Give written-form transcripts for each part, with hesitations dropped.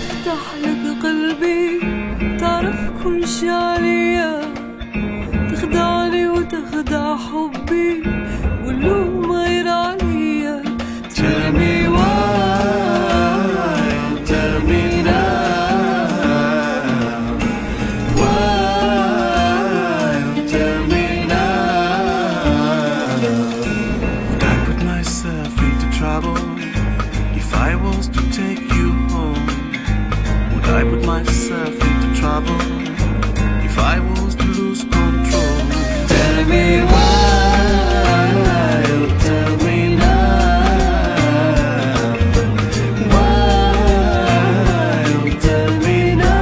افتح لك قلبي تعرف كل شي عليا، تخدعني وتخدع حبي واللوم غير عليا. Tell me why, tell me now, why, tell me now. Would I put myself into trouble if I was to take you home? Would I put myself into trouble if I was to lose control? Tell me why, tell me now, why, tell me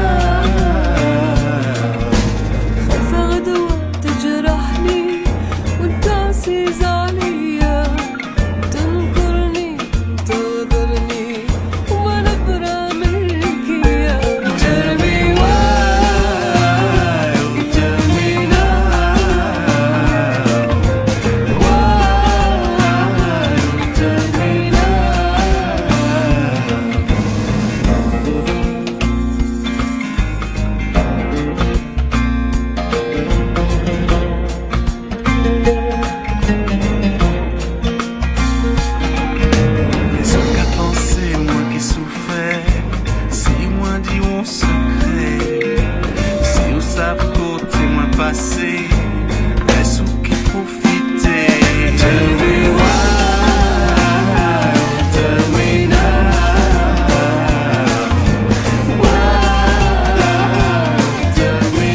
now. خايفة غدوة تجرحني وانت عزيز عليا، تنكرني تغدرني وما نبرى منك يا. Tell me why, tell me now, why, tell me Les autres qu'à penser, moi qui souffrais, si moi dit on secret, si on savent côté moi passé, est-ce qui profitait? Tell me why, tell me now, why, tell me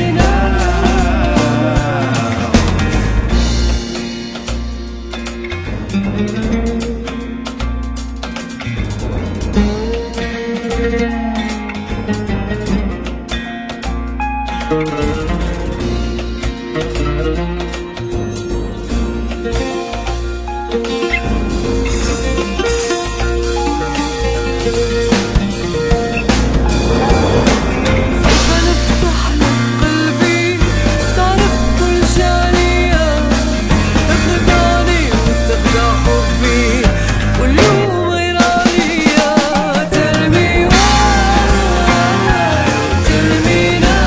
فنفتح لك قلبي تعرف كل شي عليا، تخدعني وتخدع حبي واللوم غير عليا. Tell me why, tell me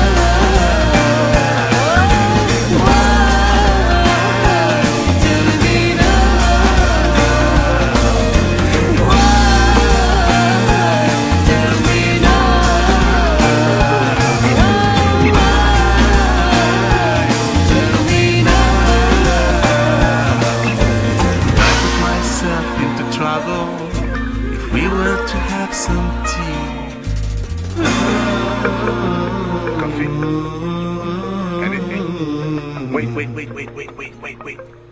now, why, tell me now, why, tell me Myself into trouble if we were to have some tea. Coffee. Anything? Wait.